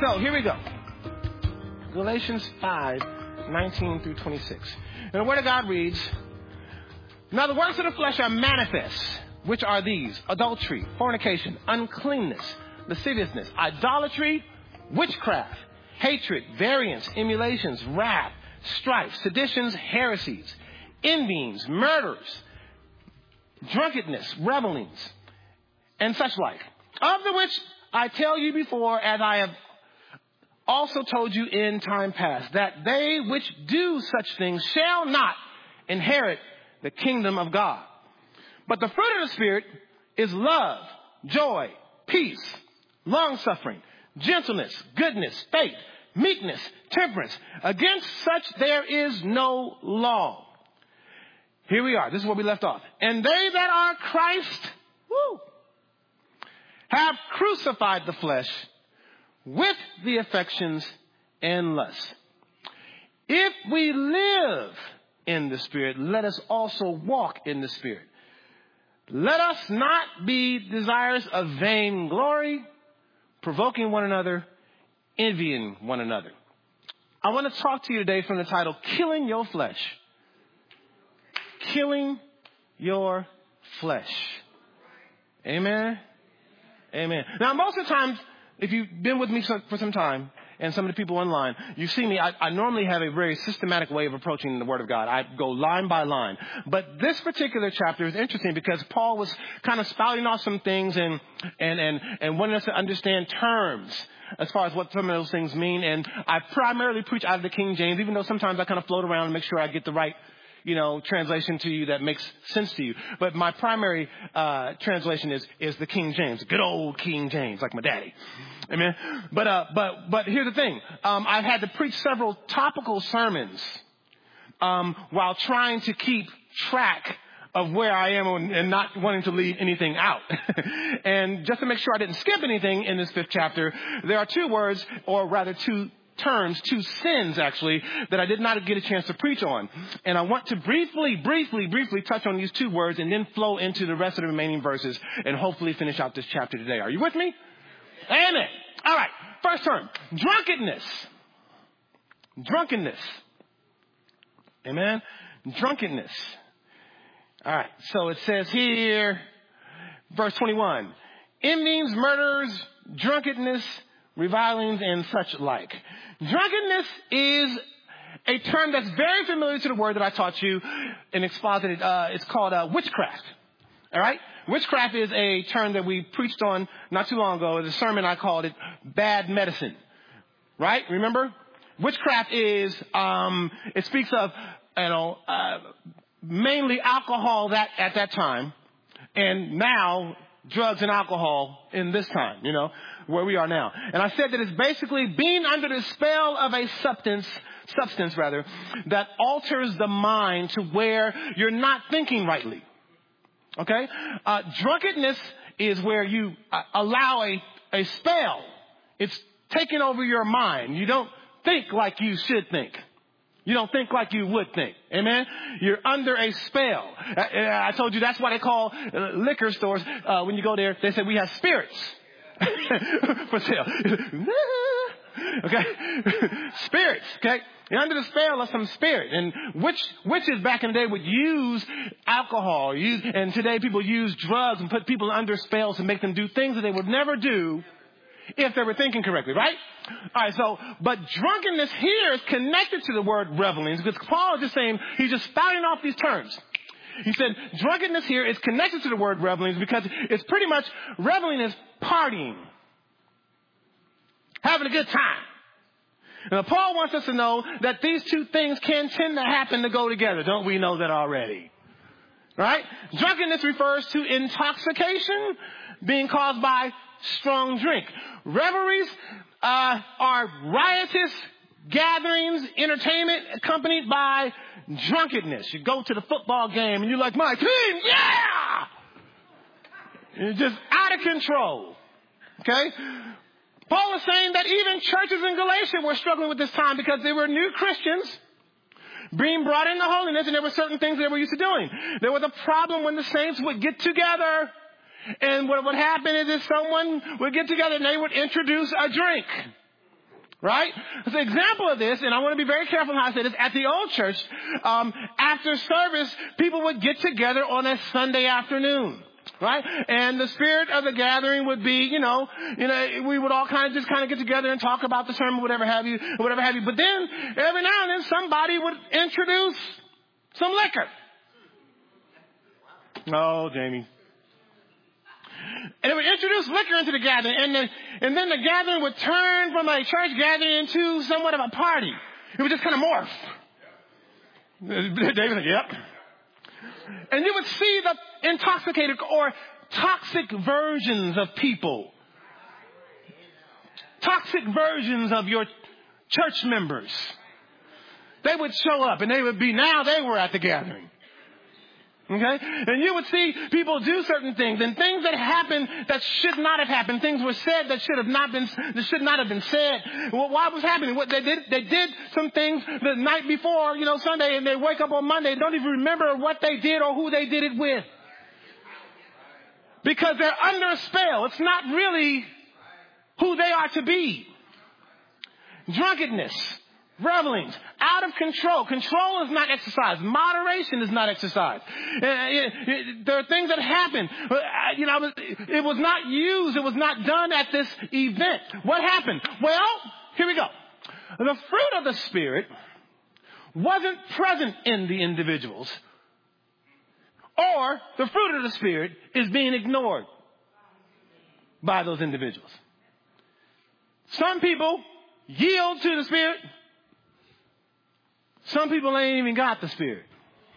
So here we go. Galatians 5:19 through 26. And the Word of God reads, "Now the works of the flesh are manifest, which are these: adultery, fornication, uncleanness, lasciviousness, idolatry, witchcraft, hatred, variance, emulations, wrath, strife, seditions, heresies, envyings, murders, drunkenness, revelings, and such like. Of the which I tell you before, as I have also told you in time past, that they which do such things shall not inherit the kingdom of God. But the fruit of the Spirit is love, joy, peace, long-suffering, gentleness, goodness, faith, meekness, temperance. Against such there is no law." Here we are. This is where we left off. "And they that are Christ, have crucified the flesh with the affections and lusts. If we live in the Spirit, let us also walk in the Spirit. Let us not be desirous of vain glory, provoking one another, envying one another." I want to talk to you today from the title, Killing Your Flesh. Killing your flesh. Amen. Amen. Now, most of the times, if you've been with me for some time, and some of the people online, you see me, I normally have a very systematic way of approaching the Word of God. I go line by line. But this particular chapter is interesting because Paul was kind of spouting off some things and wanting us to understand terms as far as what some of those things mean. And I primarily preach out of the King James, even though sometimes I kind of float around and make sure I get the right translation to you that makes sense to you. But my primary translation is the King James, good old King James, like my daddy. Amen. But here's the thing. I've had to preach several topical sermons while trying to keep track of where I am and not wanting to leave anything out. And just to make sure I didn't skip anything in this 5th chapter, there are two words, or rather two sins actually, that I did not get a chance to preach on. And I want to briefly touch on these two words and then flow into the rest of the remaining verses and hopefully finish out this chapter today. Are you with me? Amen. All right. First term, drunkenness. Amen. Drunkenness. All right. So it says here, verse 21, envyings, murders, drunkenness, revilings, and such like. Drunkenness is a term that's very familiar to the word that I taught you and exposited. It's called witchcraft. All right? Witchcraft is a term that we preached on not too long ago. In a sermon, I called it bad medicine. Right? Remember? Witchcraft is, it speaks of, mainly alcohol at that time, and now drugs and alcohol in this time, where we are now. And I said that it's basically being under the spell of a substance that alters the mind to where you're not thinking rightly. Okay? Drunkenness is where you allow a spell. It's taking over your mind. You don't think like you should think. You don't think like you would think. Amen? You're under a spell. I told you that's why they call liquor stores, when you go there, they say we have spirits for sale. Okay? Spirits. Okay? You're under the spell of some spirit. And witches back in the day would use alcohol. And today people use drugs and put people under spells and make them do things that they would never do if they were thinking correctly, right? All right, but drunkenness here is connected to the word revelings, because Paul is just saying, he's just spouting off these terms. He said, drunkenness here is connected to the word revelings because it's pretty much, reveling is partying, having a good time. Now, Paul wants us to know that these two things can tend to happen to go together. Don't we know that already? Right? Drunkenness refers to intoxication being caused by strong drink. Revelries are riotous gatherings, entertainment accompanied by drunkenness. You go to the football game and you're like, my team, yeah! You're just out of control. Okay? Paul is saying that even churches in Galatia were struggling with this time because they were new Christians being brought into holiness, and there were certain things they were used to doing. There was a problem when the saints would get together. And what would happen is someone would get together and they would introduce a drink. Right? It's an example of this, and I want to be very careful how I say this. At the old church, after service, people would get together on a Sunday afternoon. Right? And the spirit of the gathering would be, we would all kind of get together and talk about the sermon, whatever have you. But then, every now and then, somebody would introduce some liquor. Oh, Jamie. And they would introduce liquor into the gathering, and then the gathering would turn from a church gathering into somewhat of a party. It would just kind of morph. David said, yep. And you would see the intoxicated or toxic versions of people. Toxic versions of your church members. They would show up, and they were at the gathering. Okay? And you would see people do certain things, and things that happened that should not have happened. Things were said that should not have been said. Well, why was happening? What they did some things the night before, Sunday, and they wake up on Monday and don't even remember what they did or who they did it with. Because they're under a spell. It's not really who they are to be. Drunkenness. Revelings, out of control. Control is not exercise. Moderation is not exercise. There are things that happen. It was not used. It was not done at this event. What happened? Well, here we go. The fruit of the Spirit wasn't present in the individuals. Or the fruit of the Spirit is being ignored by those individuals. Some people yield to the Spirit. Some people ain't even got the Spirit.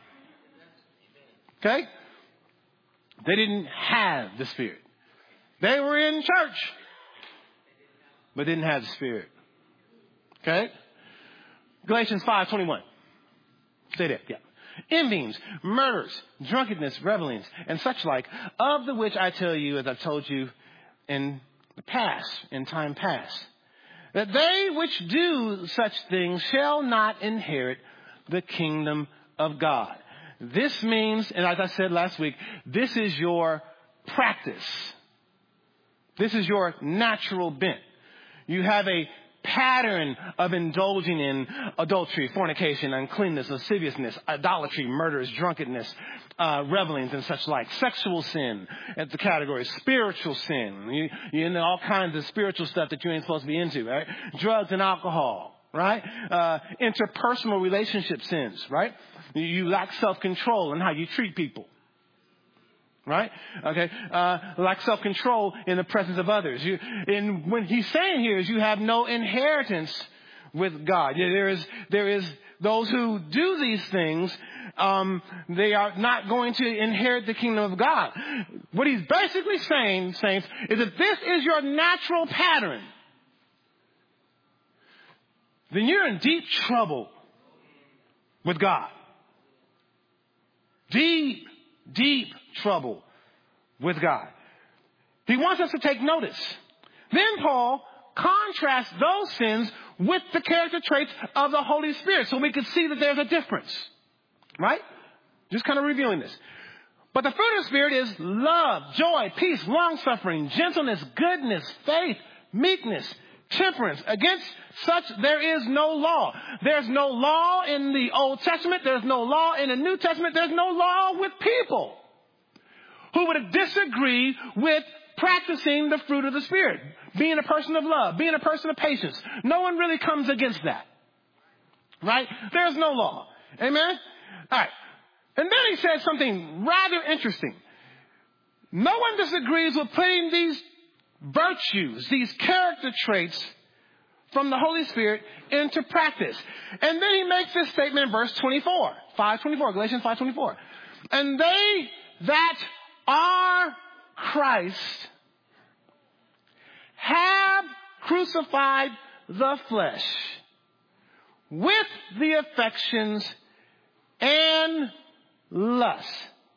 Okay? They didn't have the Spirit. They were in church, but didn't have the Spirit. Okay? Galatians 5:21. Say that, yeah. Envyings, murders, drunkenness, revelings, and such like, of the which I tell you, as I've told you in time past, that they which do such things shall not inherit the kingdom of God. This means, and as I said last week, this is your practice. This is your natural bent. You have a pattern of indulging in adultery, fornication, uncleanness, lasciviousness, idolatry, murders, drunkenness, revelings, and such like. Sexual sin at the category. Spiritual sin. You into all kinds of spiritual stuff that you ain't supposed to be into, right? Drugs and alcohol, right? Interpersonal relationship sins, right? You lack self-control in how you treat people. Right? Okay. Like self-control in the presence of others. And what he's saying here is you have no inheritance with God. There is those who do these things. They are not going to inherit the kingdom of God. What he's basically saying, saints, is that this is your natural pattern, then you're in deep trouble with God. Deep trouble with God. He wants us to take notice. Then Paul contrasts those sins with the character traits of the Holy Spirit so we can see that there's a difference. Right? Just kind of reviewing this. But the fruit of the Spirit is love, joy, peace, long-suffering, gentleness, goodness, faith, meekness, temperance. Against such there is no law. There's no law in the Old Testament. There's no law in the New Testament. There's no law with people who would disagree with practicing the fruit of the Spirit. Being a person of love. Being a person of patience. No one really comes against that. Right? There's no law. Amen? All right. And then he says something rather interesting. No one disagrees with putting these virtues, these character traits from the Holy Spirit into practice. And then he makes this statement in verse 24, Galatians 5:24. And they that are Christ have crucified the flesh with the affections and lusts.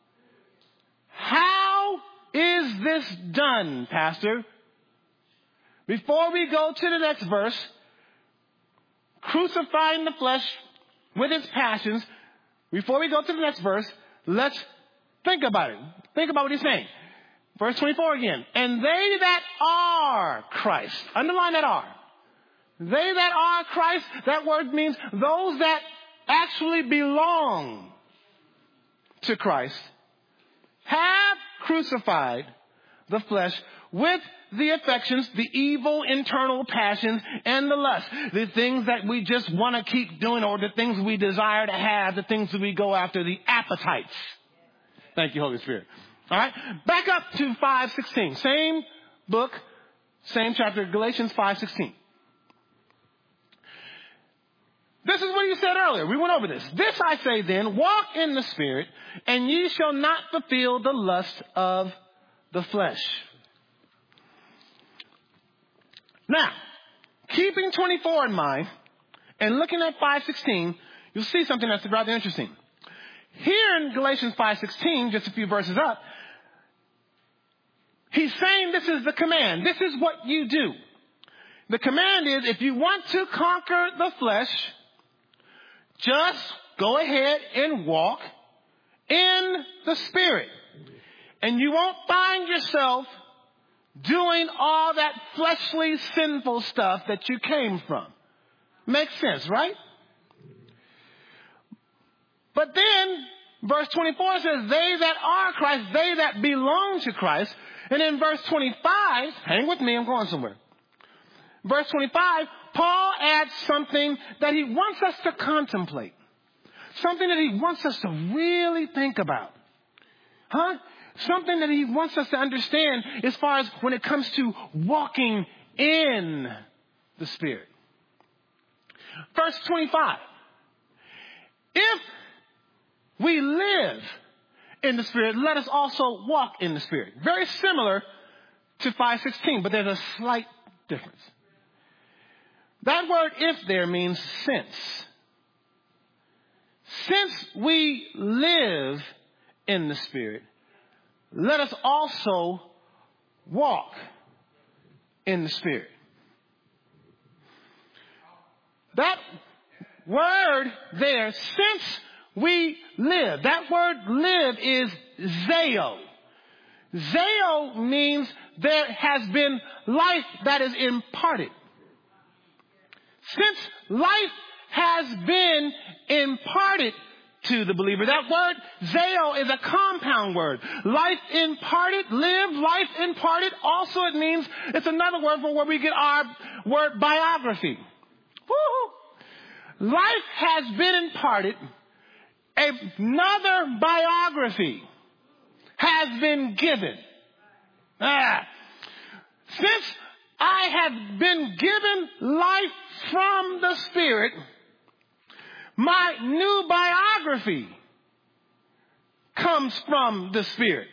How is this done, Pastor? Before we go to the next verse, crucifying the flesh with its passions, before we go to the next verse, let's think about it. Think about what he's saying. Verse 24 again. And they that are Christ. Underline that are. They that are Christ, that word means those that actually belong to Christ, have crucified the flesh with the affections, the evil internal passions, and the lust. The things that we just want to keep doing, or the things we desire to have, the things that we go after, the appetites. Thank you, Holy Spirit. All right. Back up to 5:16. Same book, same chapter, Galatians 5:16. This is what he said earlier. We went over this. This I say then, walk in the Spirit, and ye shall not fulfill the lust of the flesh. Now, keeping 24 in mind and looking at 5:16, you'll see something that's rather interesting. Here in Galatians 5:16, just a few verses up, he's saying this is the command. This is what you do. The command is, if you want to conquer the flesh, just go ahead and walk in the Spirit. And you won't find yourself doing all that fleshly, sinful stuff that you came from. Makes sense, right? But then, verse 24 says, they that are Christ, they that belong to Christ. And in verse 25, hang with me, I'm going somewhere. Verse 25, Paul adds something that he wants us to contemplate. Something that he wants us to really think about. Something that he wants us to understand as far as when it comes to walking in the Spirit. Verse 25. If we live in the Spirit, let us also walk in the Spirit. Very similar to 5:16, but there's a slight difference. That word if there means since. Since we live in the Spirit, let us also walk in the Spirit. That word there, since we live, that word live is zeo. Zeo means there has been life that is imparted. Since life has been imparted to the believer, that word zeo is a compound word. Life imparted, live, life imparted. Also it means, it's another word for where we get our word biography. Woo! Life has been imparted. Another biography has been given. Since I have been given life from the Spirit, my new biography comes from the Spirit.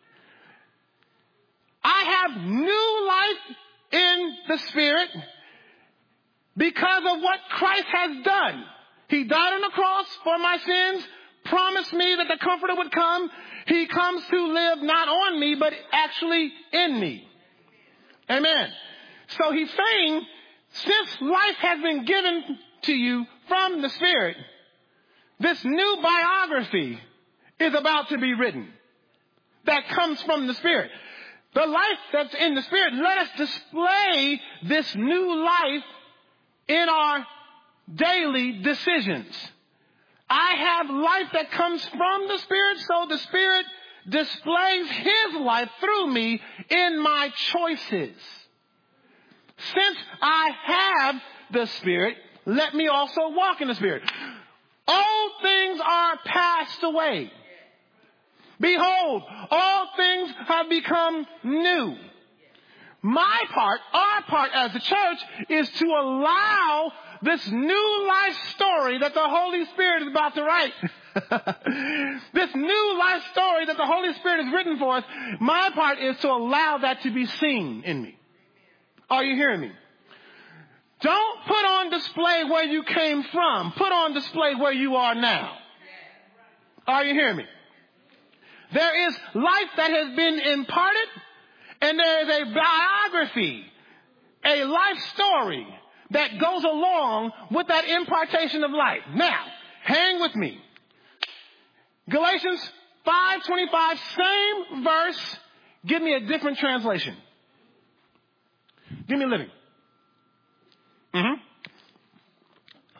I have new life in the Spirit because of what Christ has done. He died on the cross for my sins, promised me that the Comforter would come. He comes to live not on me, but actually in me. Amen. So he's saying, since life has been given to you from the Spirit, this new biography is about to be written that comes from the Spirit. The life that's in the Spirit, let us display this new life in our daily decisions. I have life that comes from the Spirit, so the Spirit displays His life through me in my choices. Since I have the Spirit, let me also walk in the Spirit. All things are passed away. Behold, all things have become new. My part, our part as a church, is to allow this new life story that the Holy Spirit is about to write. This new life story that the Holy Spirit has written for us, my part is to allow that to be seen in me. Are you hearing me? Don't put on display where you came from. Put on display where you are now. Are you hearing me? There is life that has been imparted, and there is a biography, a life story that goes along with that impartation of life. Now, hang with me. Galatians 5:25, same verse. Give me a different translation. Give me Living.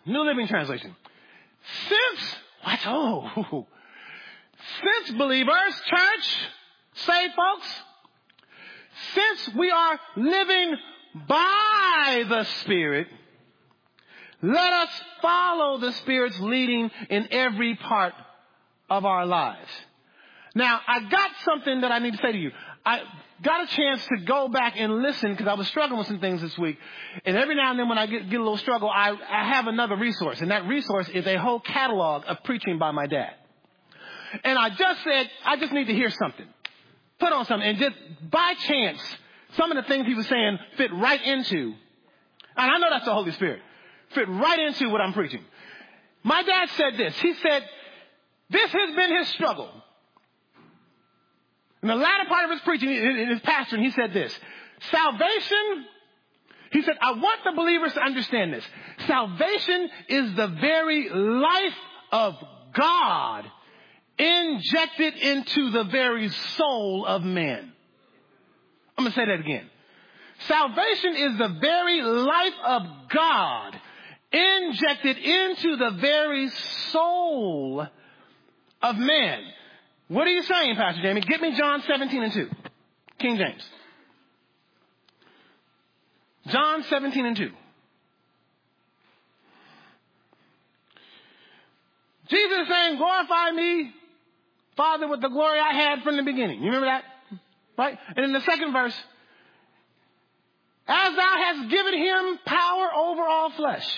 New Living Translation. Since believers, church, say folks, since we are living by the Spirit, let us follow the Spirit's leading in every part of our lives. Now, I got something that I need to say to you. I got a chance to go back and listen because I was struggling with some things this week. And every now and then when I get a little struggle, I have another resource. And that resource is a whole catalog of preaching by my dad. And I just said, I just need to hear something. Put on something. And just by chance, some of the things he was saying fit right into, and I know that's the Holy Spirit, fit right into what I'm preaching. My dad said this. He said, this has been his struggle. In the latter part of his preaching, in his pastoring, he said this. Salvation, he said, I want the believers to understand this. Salvation is the very life of God injected into the very soul of man. I'm going to say that again. Salvation is the very life of God injected into the very soul of man. What are you saying, Pastor Jamie? Get me John 17:2. King James. John 17:2. Jesus is saying, glorify me, Father, with the glory I had from the beginning. You remember that? Right? And in the second verse, as thou hast given him power over all flesh.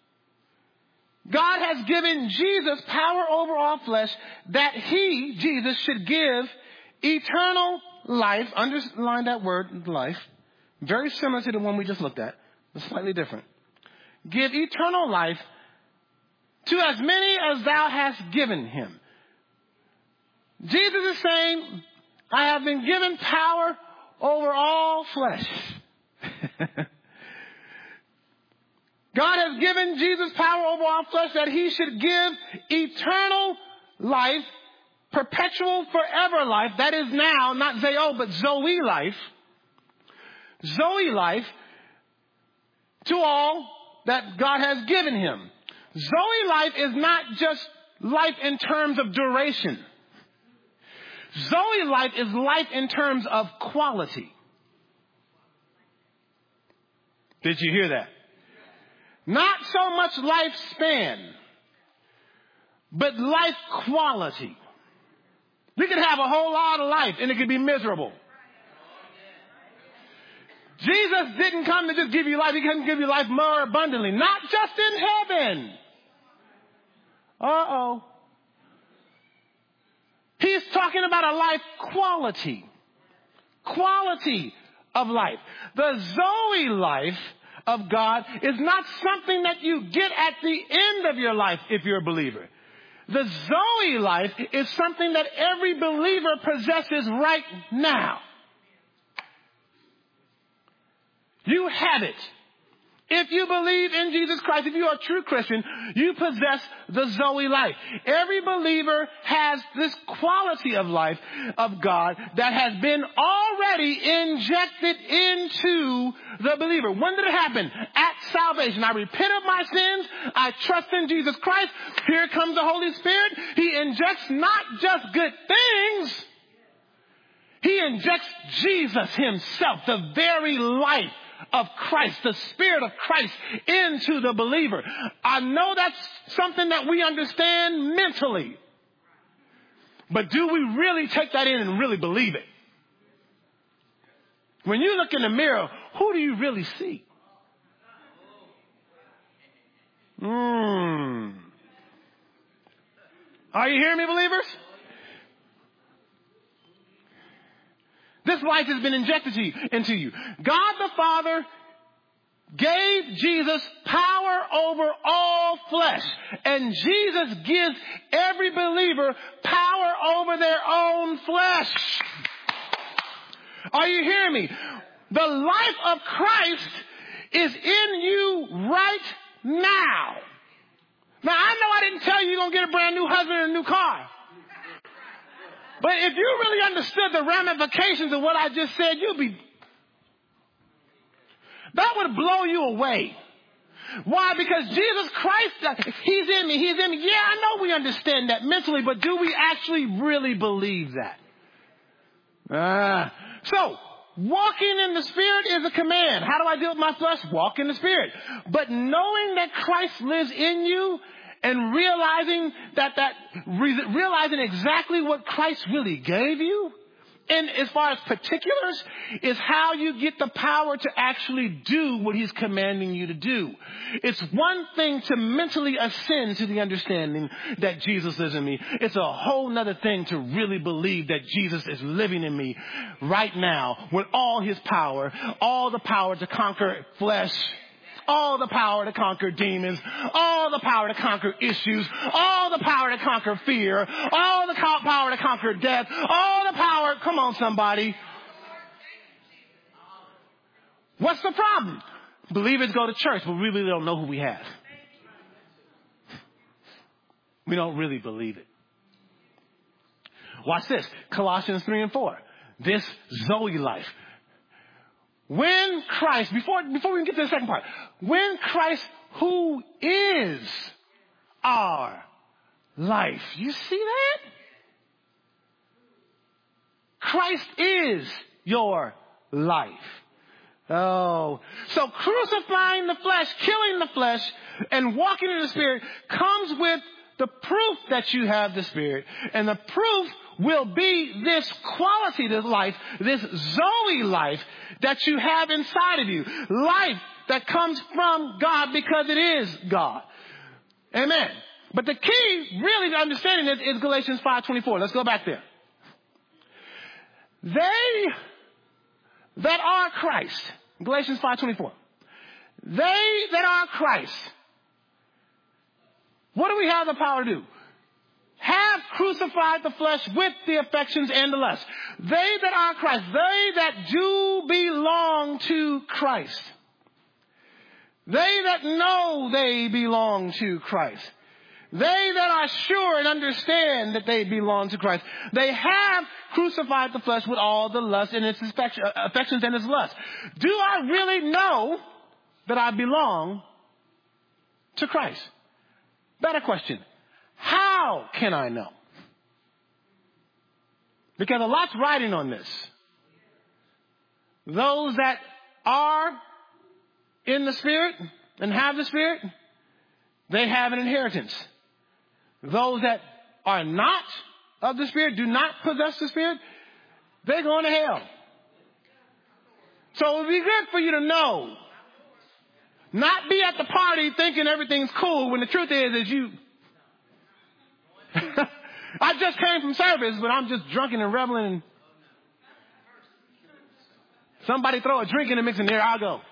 God has given Jesus power over all flesh that he, Jesus, should give eternal life. Underline that word, life. Very similar to the one we just looked at, but slightly different. Give eternal life to as many as thou hast given him. Jesus is saying, I have been given power over all flesh. God has given Jesus power over all flesh that he should give eternal life, perpetual forever life. That is now, not Zeo, but Zoe life. Zoe life to all that God has given him. Zoe life is not just life in terms of duration. Zoe life is life in terms of quality. Did you hear that? Not so much lifespan, but life quality. You can have a whole lot of life and it can be miserable. Jesus didn't come to just give you life. He came to give you life more abundantly. Not just in heaven. Uh-oh. He's talking about a life quality. Quality of life. The Zoe life of God is not something that you get at the end of your life if you're a believer. The Zoe life is something that every believer possesses right now. You have it. If you believe in Jesus Christ, if you are a true Christian, you possess the Zoe life. Every believer has this quality of life of God that has been already injected into the believer. When did it happen? At salvation. I repent of my sins. I trust in Jesus Christ. Here comes the Holy Spirit. He injects not just good things. He injects Jesus himself, the very life of Christ, the Spirit of Christ into the believer. I know that's something that we understand mentally. But do we really take that in and really believe it? When you look in the mirror, who do you really see? Are you hearing me, believers? This life has been injected into you. God the Father gave Jesus power over all flesh. And Jesus gives every believer power over their own flesh. Are you hearing me? The life of Christ is in you right now. Now, I know I didn't tell you you're going to get a brand new husband and a new car. But if you really understood the ramifications of what I just said, that would blow you away. Why? Because Jesus Christ, he's in me, he's in me. Yeah, I know we understand that mentally, but do we actually really believe that? So, walking in the Spirit is a command. How do I deal with my flesh? Walk in the Spirit. But knowing that Christ lives in you and realizing realizing exactly what Christ really gave you, and as far as particulars, is how you get the power to actually do what he's commanding you to do. It's one thing to mentally ascend to the understanding that Jesus lives in me. It's a whole nother thing to really believe that Jesus is living in me right now with all his power, all the power to conquer flesh, all the power to conquer demons, all the power to conquer issues, all the power to conquer fear, all the power to conquer death, all the power. Come on, somebody. What's the problem? Believers go to church, but we really don't know who we have. We don't really believe it. Watch this. Colossians 3 and 4. This Zoe life. When Christ, before we can get to the second part, when Christ, who is our life. You see that? Christ is your life. Oh, so crucifying the flesh, killing the flesh, and walking in the Spirit comes with the proof that you have the Spirit. And the proof will be this quality, this life, this Zoe life that you have inside of you. Life that comes from God because it is God. Amen. But the key really to understanding this is Galatians 5:24. Let's go back there. They that are Christ. Galatians 5:24. They that are Christ. What do we have the power to do? Have crucified the flesh with the affections and the lusts. They that are Christ. They that do belong to Christ. They that know they belong to Christ. They that are sure and understand that they belong to Christ. They have crucified the flesh with all the lust and its affections and its lust. Do I really know that I belong to Christ? Better question. How can I know? Because a lot's riding on this. Those that are in the Spirit and have the Spirit, they have an inheritance. Those that are not of the Spirit, do not possess the Spirit, they're going to hell. So it would be good for you to know. Not be at the party thinking everything's cool when the truth is you... I just came from service, but I'm just drunken and reveling. And somebody throw a drink in the mix and there I'll go.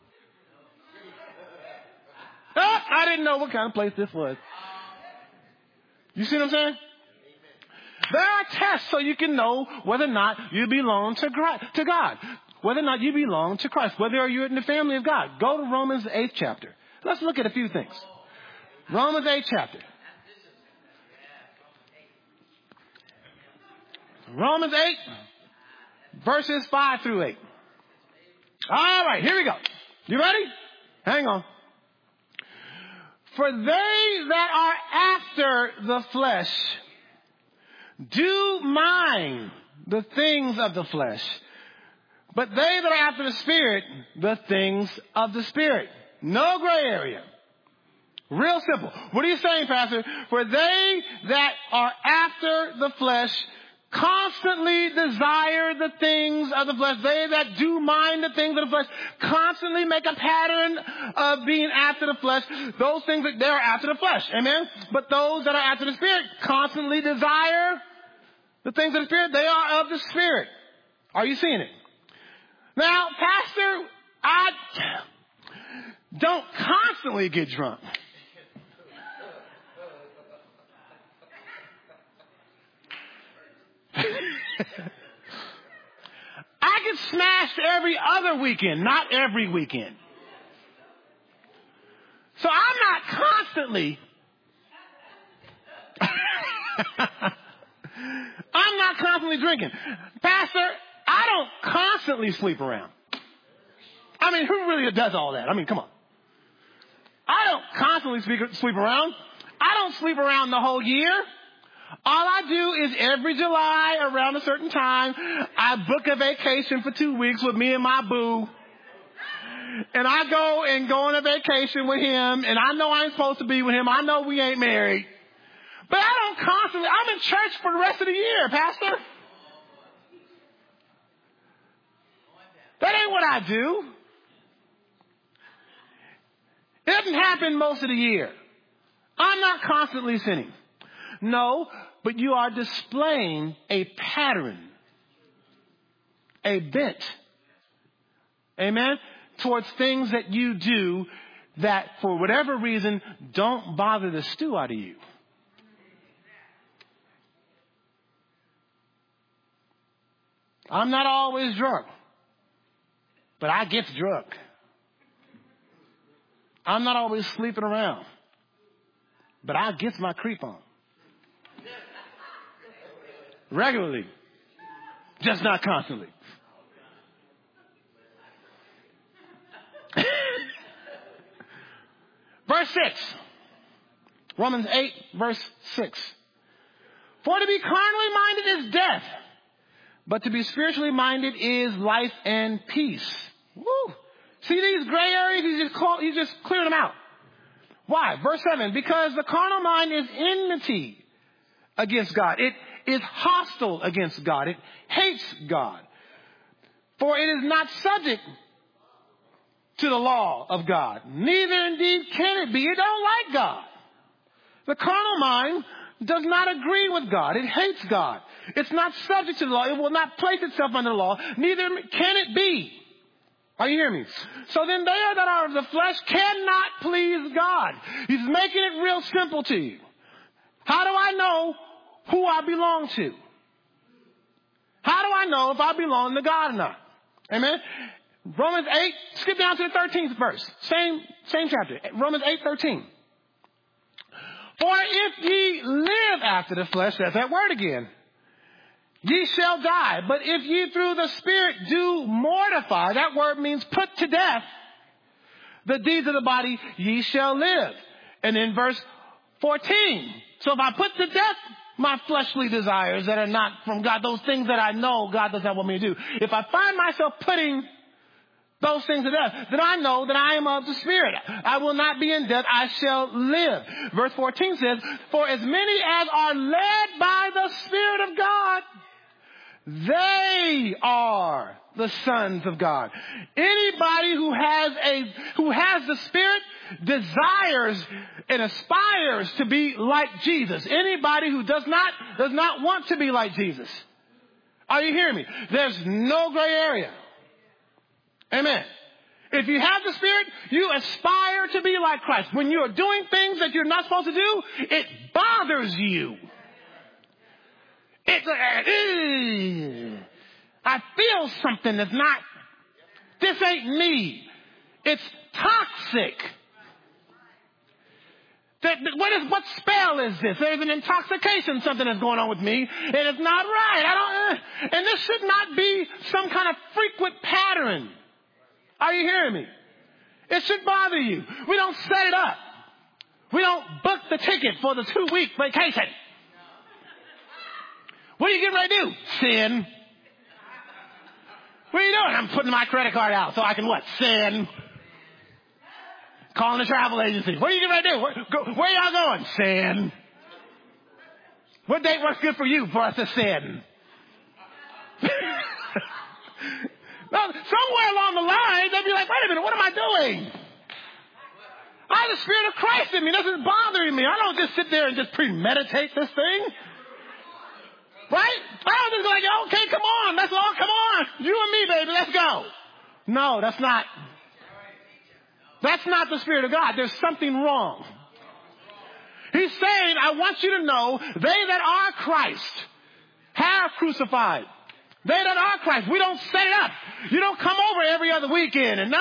Oh, I didn't know what kind of place this was. You see what I'm saying? There are tests so you can know whether or not you belong to God. Whether or not you belong to Christ. Whether you're in the family of God. Go to Romans 8th chapter. Let's look at a few things. Romans 8th chapter. Romans 8, verses 5 through 8. All right, here we go. You ready? Hang on. For they that are after the flesh do mind the things of the flesh, but they that are after the Spirit, the things of the Spirit. No gray area. Real simple. What are you saying, Pastor? For they that are after the flesh constantly desire the things of the flesh. They that do mind the things of the flesh constantly make a pattern of being after the flesh. Those things that they're after the flesh. Amen. But those that are after the Spirit constantly desire the things of the Spirit. They are of the Spirit. Are you seeing it? Now, Pastor, I don't constantly get drunk. I get smashed every other weekend, not every weekend. So I'm not constantly drinking. Pastor, I don't constantly sleep around. I mean, who really does all that? I mean, come on. I don't constantly sleep around. I don't sleep around the whole year. All I do is every July around a certain time, I book a vacation for 2 weeks with me and my boo. And I go on a vacation with him, and I know I ain't supposed to be with him. I know we ain't married. But I don't constantly, I'm in church for the rest of the year, Pastor. That ain't what I do. It doesn't happen most of the year. I'm not constantly sinning. No, but you are displaying a pattern, a bent, amen, towards things that you do that for whatever reason don't bother the stew out of you. I'm not always drunk, but I get drunk. I'm not always sleeping around, but I get my creep on. Regularly. Just not constantly. Verse 6. Romans 8, verse 6. For to be carnally minded is death, but to be spiritually minded is life and peace. Woo. See these gray areas? He just cleared them out. Why? Verse 7. Because the carnal mind is enmity against God. It is hostile against God. It hates God. For it is not subject to the law of God. Neither indeed can it be. It don't like God. The carnal mind does not agree with God. It hates God. It's not subject to the law. It will not place itself under the law. Neither can it be. Are you hearing me? So then they that are of the flesh cannot please God. He's making it real simple to you. How do I know who I belong to? How do I know if I belong to God or not? Amen? Romans 8, skip down to the 13th verse. Same chapter. Romans 8:13. For if ye live after the flesh, that's that word again, ye shall die. But if ye through the Spirit do mortify, that word means put to death, the deeds of the body, ye shall live. And in verse 14, so if I put to death my fleshly desires that are not from God, those things that I know God does not want me to do, if I find myself putting those things to death, then I know that I am of the Spirit. I will not be in death, I shall live. Verse 14 says, for as many as are led by the Spirit of God, they are the sons of God. Anybody who has the Spirit desires and aspires to be like Jesus. Anybody who does not want to be like Jesus. Are you hearing me? There's no gray area. Amen. If you have the Spirit, you aspire to be like Christ. When you're doing things that you're not supposed to do, it bothers you. It's I feel something that's not, this ain't me. It's toxic. What spell is this? There's an intoxication, something that's going on with me, and it's not right. And this should not be some kind of frequent pattern. Are you hearing me? It should bother you. We don't set it up. We don't book the ticket for the 2-week vacation. What are you getting ready to do? Sin. What are you doing? I'm putting my credit card out so I can what? Sin. Calling the travel agency. What are you getting ready to do? Where y'all going? Sin. What date works good for you for us to sin? Now, somewhere along the line, they'll be like, wait a minute, what am I doing? I have the Spirit of Christ in me. This is bothering me. I don't just sit there and just premeditate this thing. Right? I don't just go like, okay, come on. Let's all come on. You and me, baby, let's go. No, that's not the Spirit of God. There's something wrong. He's saying, I want you to know, they that are Christ have crucified. They that are Christ. We don't set it up. You don't come over every other weekend and no.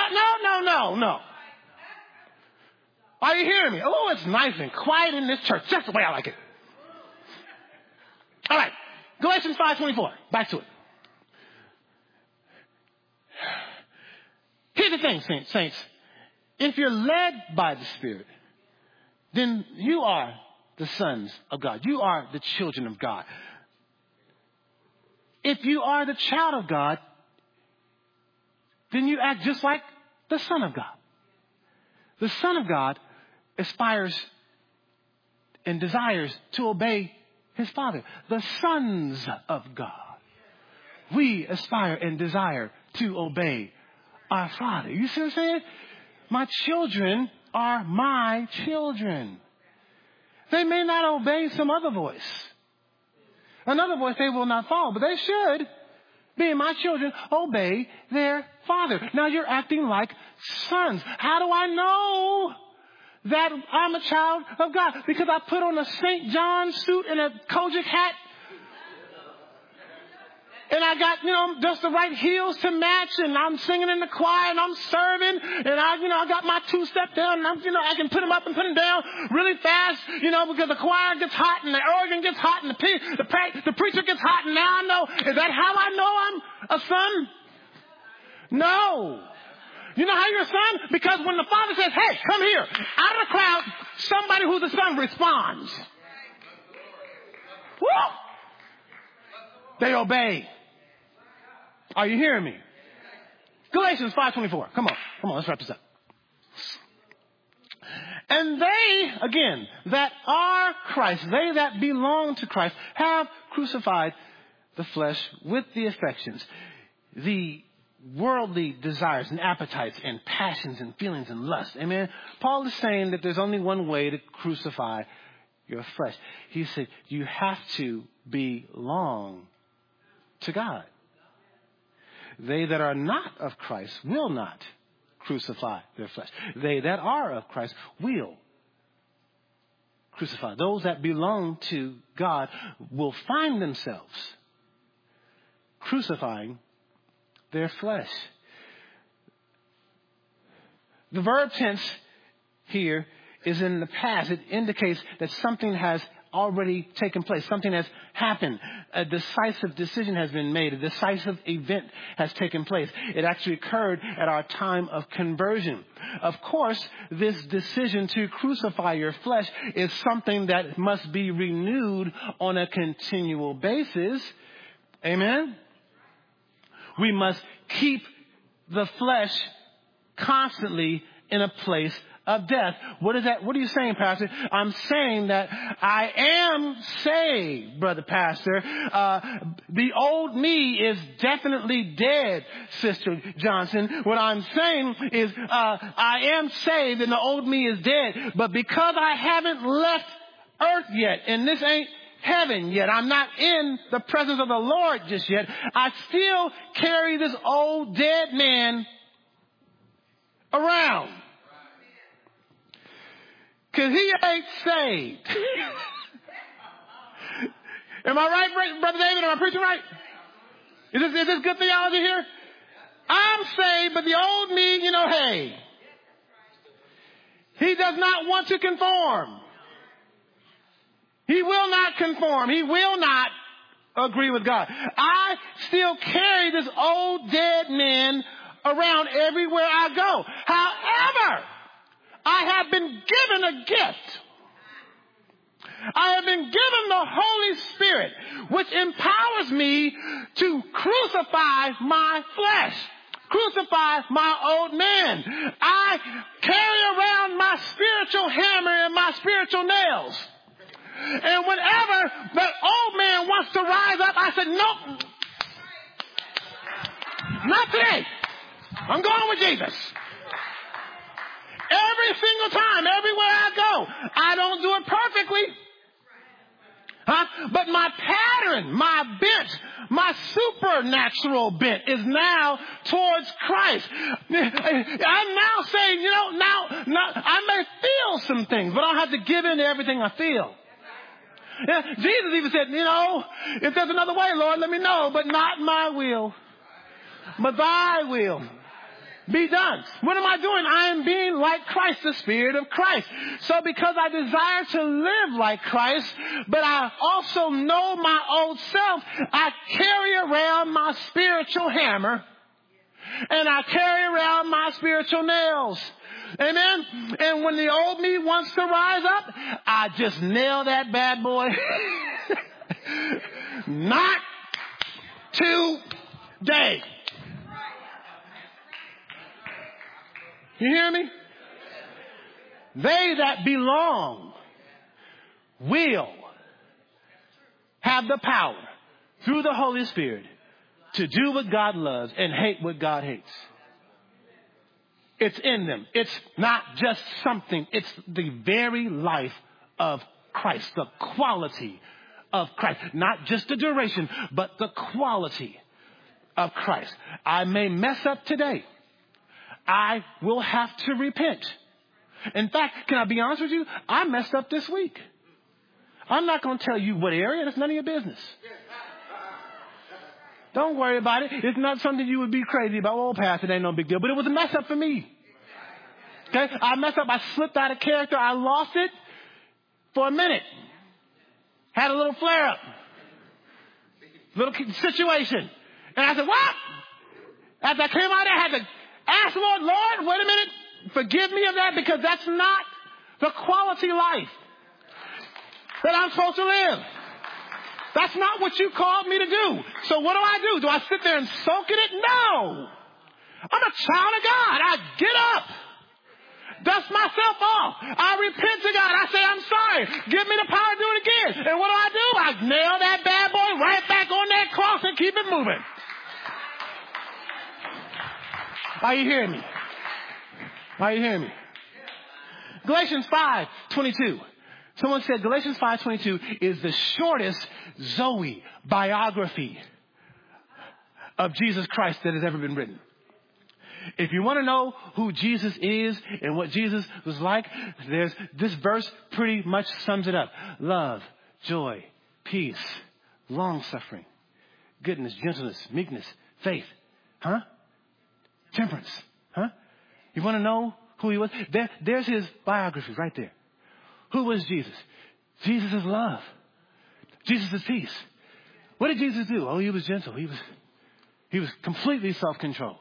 Are you hearing me? Oh, it's nice and quiet in this church. Just the way I like it. All right. Galatians 5:24. Back to it. Here's the thing, saints. if you're led by the Spirit, then you are the sons of God. You are the children of God. If you are the child of God, then you act just like the Son of God. The Son of God aspires and desires to obey his Father. The sons of God, we aspire and desire to obey our Father. You see what I'm saying? My children are my children. They may not obey some other voice. Another voice they will not follow, but they should, being my children, obey their father. Now you're acting like sons. How do I know that I'm a child of God? Because I put on a St. John suit and a Kojic hat. And I got, just the right heels to match, and I'm singing in the choir, and I'm serving, and I got my two-step down, and I can put them up and put them down really fast, because the choir gets hot, and the organ gets hot, and the preacher gets hot, and now I know. Is that how I know I'm a son? No. You know how you're a son? Because when the father says, hey, come here, out of the crowd, somebody who's a son responds. Woo! They obey. Are you hearing me? Galatians 5:24. Come on, let's wrap this up. And they, again, that are Christ, they that belong to Christ, have crucified the flesh with the affections, the worldly desires and appetites and passions and feelings and lust. Amen. Paul is saying that there's only one way to crucify your flesh. He said you have to belong to God. They that are not of Christ will not crucify their flesh. They that are of Christ will crucify. Those that belong to God will find themselves crucifying their flesh. The verb tense here is in the past. It indicates that something has already taken place. Something has happened. A decisive decision has been made. A decisive event has taken place. It actually occurred at our time of conversion. Of course, this decision to crucify your flesh is something that must be renewed on a continual basis. Amen? We must keep the flesh constantly in a place of death. What is that? What are you saying, Pastor? I'm saying that I am saved, Brother Pastor. The old me is definitely dead, Sister Johnson. What I'm saying is I am saved and the old me is dead. But because I haven't left earth yet, and this ain't heaven yet, I'm not in the presence of the Lord just yet, I still carry this old dead man around. Because he ain't saved. Am I right, Brother David? Am I preaching right? Is this good theology here? I'm saved, but the old me, hey. He does not want to conform. He will not conform. He will not agree with God. I still carry this old dead man around everywhere I go. However, I have been given a gift. I have been given the Holy Spirit, which empowers me to crucify my flesh, crucify my old man. I carry around my spiritual hammer and my spiritual nails. And whenever that old man wants to rise up, I said, nope, not today. I'm going with Jesus. Every single time, everywhere I go. I don't do it perfectly. But my pattern, my bent, my supernatural bent is now towards Christ. I'm now saying, now I may feel some things, but I don't have to give in to everything I feel. Yeah, Jesus even said, if there's another way, Lord, let me know, but not my will, but thy will be done. What am I doing? I am being like Christ, the Spirit of Christ. So because I desire to live like Christ, but I also know my old self, I carry around my spiritual hammer and I carry around my spiritual nails Amen. And when the old me wants to rise up, I just nail that bad boy. Not today. You hear me? They that belong will have the power through the Holy Spirit to do what God loves and hate what God hates. It's in them. It's not just something. It's the very life of Christ, the quality of Christ. Not just the duration, but the quality of Christ. I may mess up today. I will have to repent. In fact, can I be honest with you? I messed up this week. I'm not going to tell you what area. That's none of your business. Don't worry about it. It's not something you would be crazy about. Oh, Pastor, it ain't no big deal. But it was a mess up for me. Okay? I messed up. I slipped out of character. I lost it for a minute. Had a little flare up. Little situation. And I said, what? As I came out, I had to ask the Lord, wait a minute. Forgive me of that, because that's not the quality life that I'm supposed to live. That's not what you called me to do. So what do? Do I sit there and soak in it? No. I'm a child of God. I get up, dust myself off. I repent to God. I say, I'm sorry. Give me the power to do it again. And what do? I nail that bad boy right back on that cross and keep it moving. Are you hearing me? Are you hearing me? Galatians 5:22. Someone said Galatians 5:22 is the shortest Zoe biography of Jesus Christ that has ever been written. If you want to know who Jesus is and what Jesus was like, this verse pretty much sums it up. Love, joy, peace, long-suffering, goodness, gentleness, meekness, faith. Temperance. You want to know who he was? There's his biography right there. Who was Jesus? Jesus is love. Jesus is peace. What did Jesus do? Oh, he was gentle. He was completely self-controlled.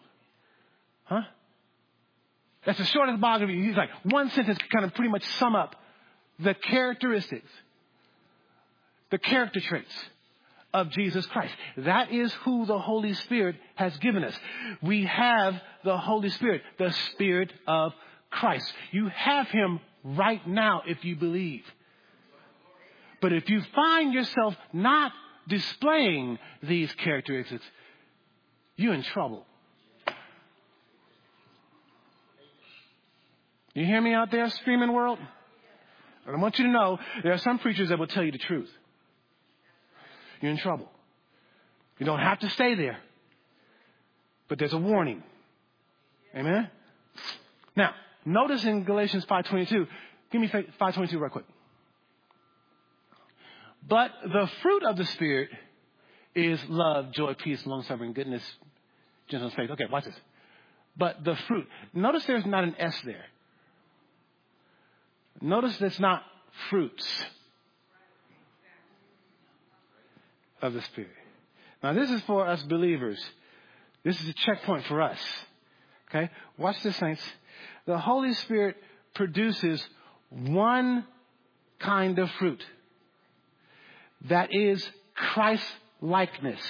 That's the shortest biography. He's like one sentence can kind of pretty much sum up the characteristics, the character traits of Jesus Christ. That is who the Holy Spirit has given us. We have the Holy Spirit, the Spirit of Christ. You have him right now if you believe. But if you find yourself not displaying these characteristics, you're in trouble. You hear me out there, screaming world? And I want you to know there are some preachers that will tell you the truth. You're in trouble. You don't have to stay there. But there's a warning. Amen? Now, notice in Galatians 5:22. Give me 5:22 real quick. But the fruit of the Spirit is love, joy, peace, long-suffering, goodness, gentleness, faith. Okay, watch this. But the fruit. Notice there's not an S there. Notice that's not fruits of the Spirit. Now, this is for us believers. This is a checkpoint for us. Okay? Watch this, saints. The Holy Spirit produces one kind of fruit. That is Christ-likeness.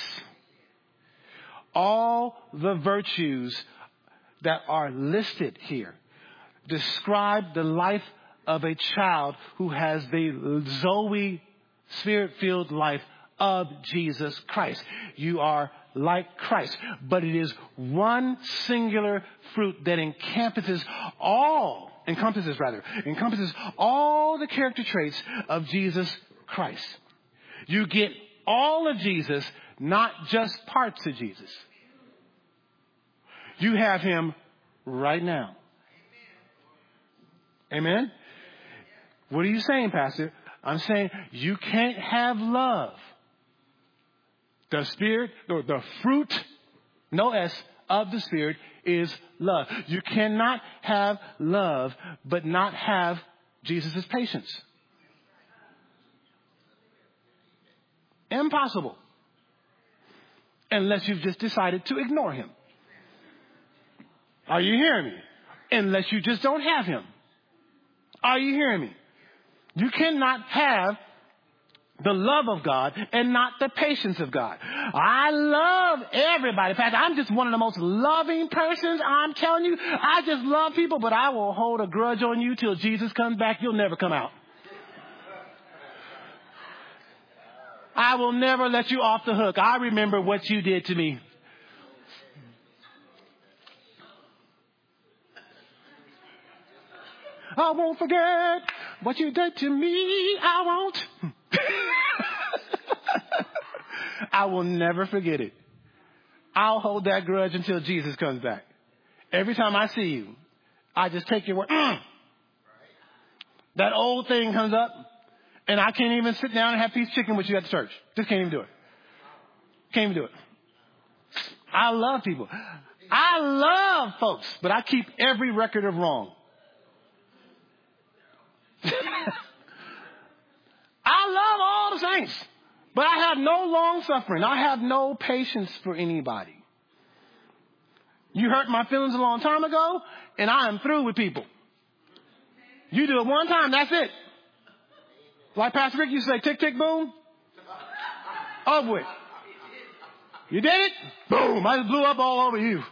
All the virtues that are listed here describe the life of a child who has the Zoe Spirit-filled life of Jesus Christ. You are like Christ, but it is one singular fruit that encompasses all the character traits of Jesus Christ. You get all of Jesus, not just parts of Jesus. You have him right now. Amen? What are you saying, Pastor? I'm saying you can't have love. The Spirit, or the fruit, no S, of the Spirit is love. You cannot have love but not have Jesus' patience. Impossible. Unless you've just decided to ignore him. Are you hearing me? unless you just don't have him. Are you hearing me? You cannot have the love of God and not the patience of God. I love everybody. In fact, I'm just one of the most loving persons. I'm telling you, I just love people, but I will hold a grudge on you till Jesus comes back. You'll never come out. I will never let you off the hook. I remember what you did to me. I won't forget what you did to me. I won't. I will never forget it. I'll hold that grudge until Jesus comes back. Every time I see you, I just take your word. That old thing comes up, and I can't even sit down and have peace chicken with you at the church. Just can't even do it. Can't even do it. I love people. I love folks, but I keep every record of wrong. I love all the saints, but I have no long suffering. I have no patience for anybody. You hurt my feelings a long time ago, and I am through with people. You do it one time, that's it. Like Pastor Rick used to say, tick, tick, boom. Over with. You did it? Boom. I just blew up all over you.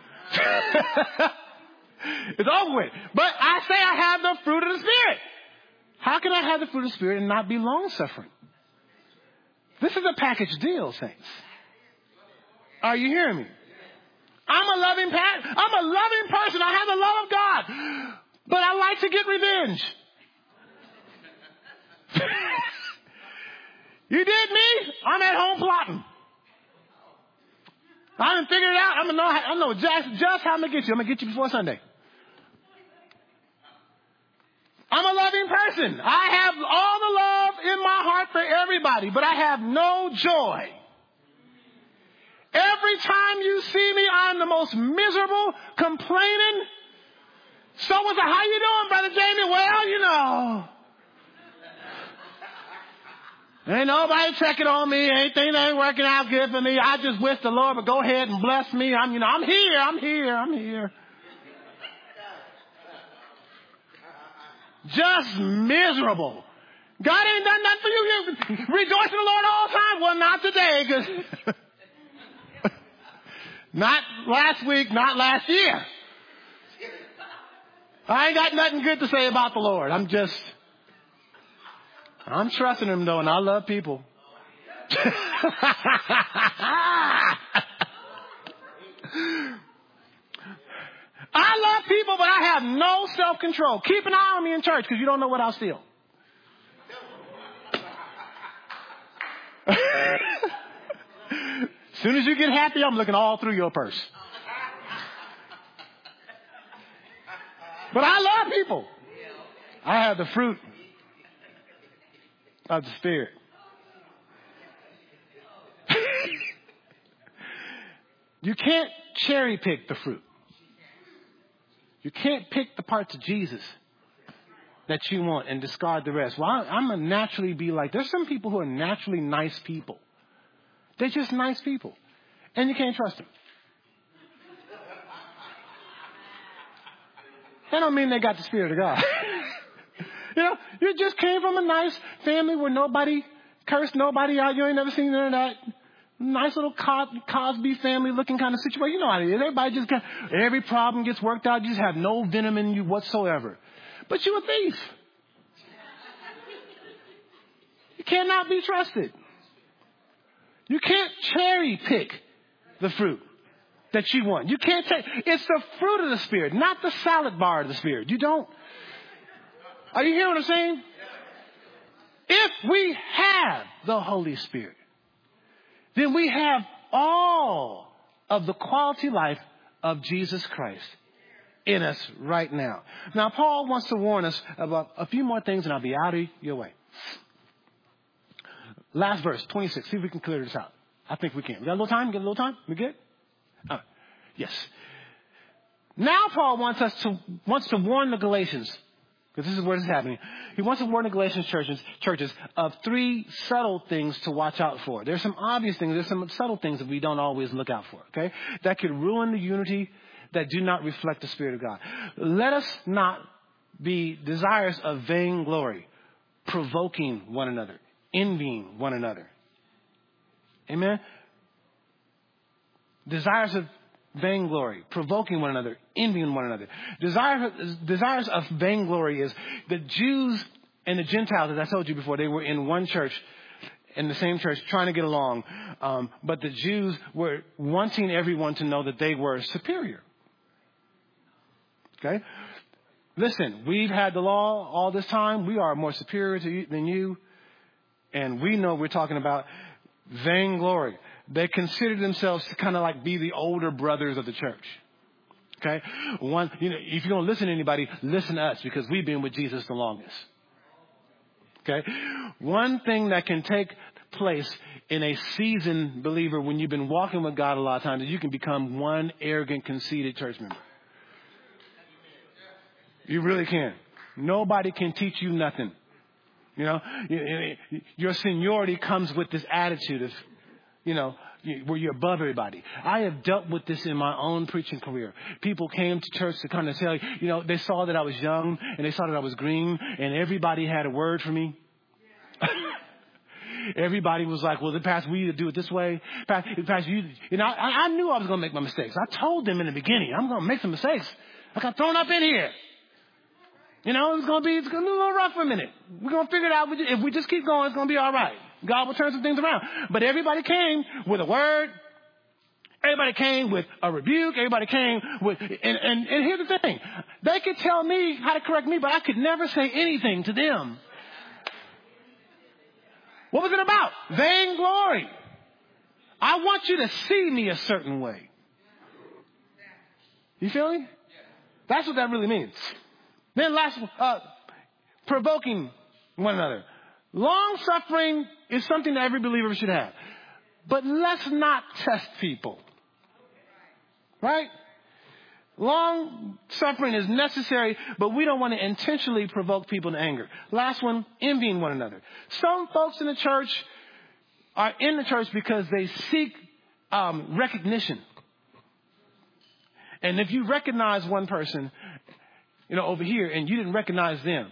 It's over with. But I say I have the fruit of the Spirit. How can I have the fruit of the Spirit and not be long-suffering? This is a package deal, saints. Are you hearing me? I'm a loving person. I have the love of God. But I like to get revenge. You did me? I'm at home plotting. I done figured it out. I know just how I'm going to get you. I'm going to get you before Sunday. I'm a loving person. I have all the love in my heart for everybody, but I have no joy. Every time you see me, I'm the most miserable, complaining. So what's how you doing, Brother Jamie? Well, you know. Ain't nobody checking on me. Anything ain't working out good for me. I just wish the Lord would go ahead and bless me. I'm here. Just miserable. God ain't done nothing for you. You rejoice in the Lord all the time. Well, not today, because not last week, not last year. I ain't got nothing good to say about the Lord. I'm trusting him, though, and I love people. I love people, but I have no self-control. Keep an eye on me in church, because you don't know what I'll steal. As soon as you get happy, I'm looking all through your purse. But I love people. I have the fruit of the Spirit. You can't cherry pick the fruit. You can't pick the parts of Jesus that you want and discard the rest. Well, I'm going to naturally be like, there's some people who are naturally nice people. They're just nice people. And you can't trust them. That don't mean they got the Spirit of God. You know, you just came from a nice family where nobody cursed nobody out. You ain't never seen none of that. Nice little Cosby family looking kind of situation. You know how it is. Everybody just every problem gets worked out. You just have no venom in you whatsoever. But you're a thief. You cannot be trusted. You can't cherry pick the fruit that you want. You can't take. It's the fruit of the Spirit, not the salad bar of the Spirit. You don't. Are you hearing what I'm saying? If we have the Holy Spirit, then we have all of the quality life of Jesus Christ in us right now. Now, Paul wants to warn us about a few more things, and I'll be out of your way. Last verse, 26. See if we can clear this out. I think we can. We got a little time? We good? Yes. Now Paul wants to warn the Galatians, because this is where this is happening. He wants to warn the Galatian churches of 3 subtle things to watch out for. There's some obvious things. There's some subtle things that we don't always look out for, okay? That could ruin the unity that do not reflect the Spirit of God. Let us not be desirous of vainglory, provoking one another, envying one another. Amen? Desires of vainglory, provoking one another, envying one another. Desires of vainglory is the Jews and the Gentiles, as I told you before, they were in one church, in the same church, trying to get along. But the Jews were wanting everyone to know that they were superior. Okay? Listen, we've had the law all this time. We are more superior to you than you. And we know we're talking about vainglory. They consider themselves to kind of like be the older brothers of the church. Okay? If you don't listen to anybody, listen to us because we've been with Jesus the longest. Okay? One thing that can take place in a seasoned believer when you've been walking with God a lot of times is you can become one arrogant, conceited church member. You really can. Nobody can teach you nothing. You know, your seniority comes with this attitude of, where you're above everybody. I have dealt with this in my own preaching career. People came to church to kind of tell you, they saw that I was young and they saw that I was green and everybody had a word for me. Everybody was like, well, the pastor, we need to do it this way. Pastor, I knew I was going to make my mistakes. I told them in the beginning, I'm going to make some mistakes. I got thrown up in here. It's going to be a little rough for a minute. We're going to figure it out. If we just keep going, it's going to be all right. God will turn some things around. But everybody came with a word. Everybody came with a rebuke. Everybody came with, and here's the thing. They could tell me how to correct me, but I could never say anything to them. What was it about? Vainglory. I want you to see me a certain way. You feel me? That's what that really means. Then last, provoking one another. Long suffering is something that every believer should have. But let's not test people. Right? Long suffering is necessary, but we don't want to intentionally provoke people to anger. Last one, envying one another. Some folks in the church are in the church because they seek recognition. And if you recognize one person, over here, and you didn't recognize them,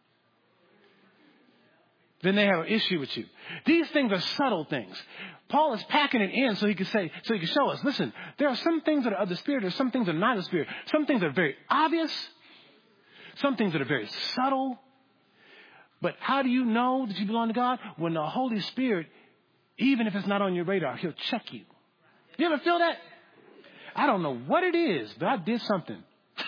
then they have an issue with you. These things are subtle things. Paul is packing it in so he can show us, listen, there are some things that are of the Spirit, there are some things that are not of the Spirit. Some things are very obvious. Some things that are very subtle. But how do you know that you belong to God? When the Holy Spirit, even if it's not on your radar, He'll check you. You ever feel that? I don't know what it is, but I did something.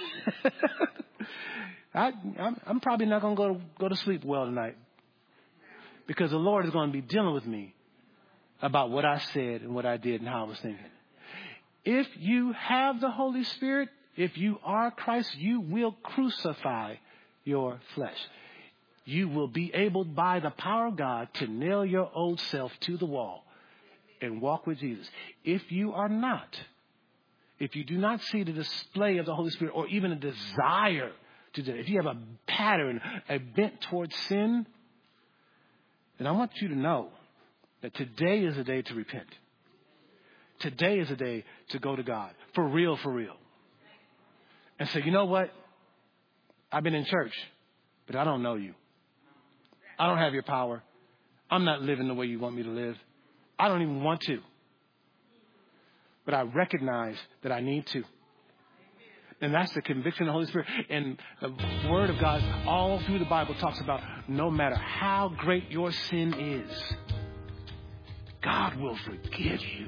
I'm probably not going to go to sleep well tonight because the Lord is going to be dealing with me about what I said and what I did and how I was thinking. If you have the Holy Spirit, if you are Christ, you will crucify your flesh. You will be able by the power of God to nail your old self to the wall and walk with Jesus. If you are not, if you do not see the display of the Holy Spirit or even a desire to do it, if you have a pattern, a bent towards sin, then I want you to know that today is a day to repent. Today is a day to go to God. For real, for real. And say, you know what? I've been in church, but I don't know you. I don't have your power. I'm not living the way you want me to live. I don't even want to. But I recognize that I need to. And that's the conviction of the Holy Spirit. And the Word of God all through the Bible talks about no matter how great your sin is, God will forgive you.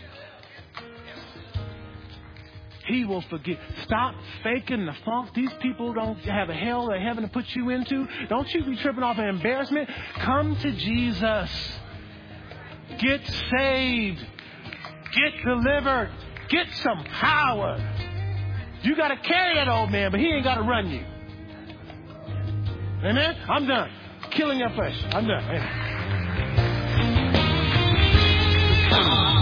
He will forgive. Stop faking the funk. These people don't have a hell or heaven to put you into. Don't you be tripping off an embarrassment. Come to Jesus. Get saved. Get delivered. Get some power. You got to carry that old man, but he ain't got to run you. Amen? I'm done. Killing your flesh. I'm done. Amen.